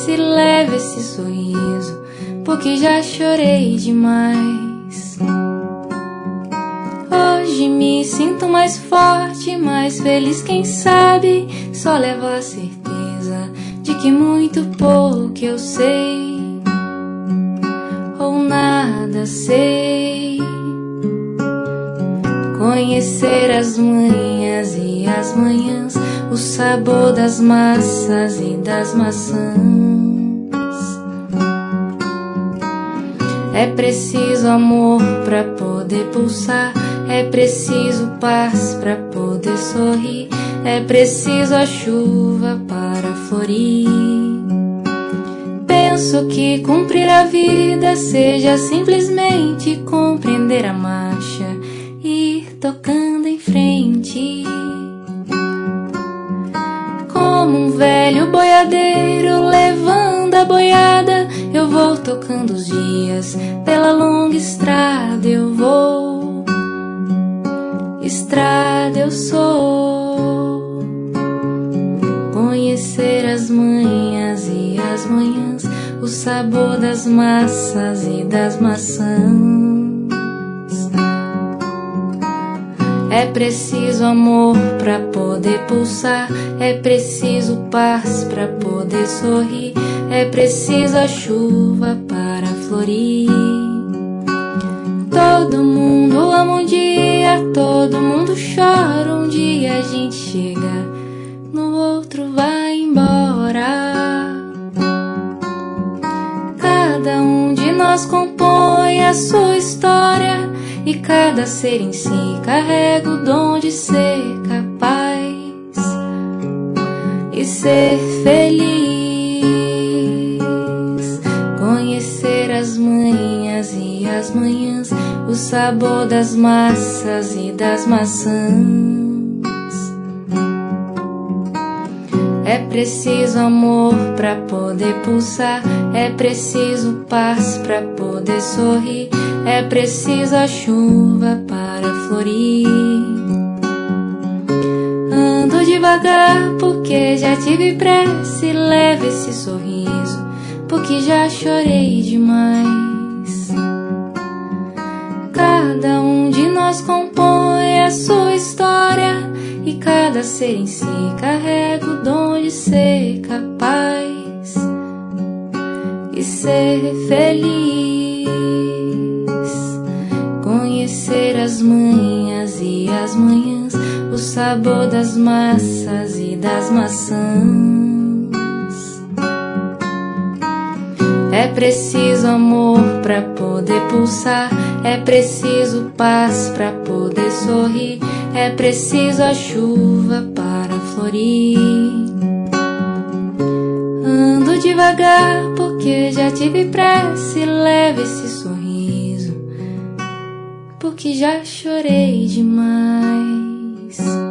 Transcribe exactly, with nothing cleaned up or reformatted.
prece, leve esse sorriso, porque já chorei demais. Hoje me sinto mais forte, mais feliz, quem sabe só levo a certeza de que muito pouco eu sei, ou nada sei. Conhecer as manhas e as manhãs, o sabor das massas e das maçãs. É preciso amor pra poder pulsar, é preciso paz pra poder sorrir, é preciso a chuva para florir. Penso que cumprir a vida seja simplesmente compreender a marcha e ir tocando em frente. Como um velho boiadeiro levando a boiada, eu vou tocando os dias, pela longa estrada eu vou. Estrada eu sou. Conhecer as manhas e as manhãs, o sabor das massas e das maçãs. É preciso amor pra poder pulsar, é preciso paz pra poder sorrir, é preciso a chuva para florir. Todo mundo ama um dia, todo mundo chora um dia, a gente chega, no outro vai embora. Cada um de nós compõe a sua história, e cada ser em si carrega o dom de ser capaz e ser feliz. Conhecer as manhas e as manhãs, o sabor das massas e das maçãs. É preciso amor pra poder pulsar, é preciso paz pra poder sorrir, é preciso a chuva para florir. Ando devagar porque já tive pressa, leve esse sorriso, porque já chorei demais. Cada um de nós compõe a sua história, e cada ser em si carrega o dom de ser capaz e ser feliz. Conhecer as manhas e as manhãs, o sabor das massas e das maçãs. É preciso amor pra poder pulsar, é preciso paz pra poder sorrir, é preciso a chuva para florir. Ando devagar porque já tive pressa, leve esse sorriso, porque já chorei demais.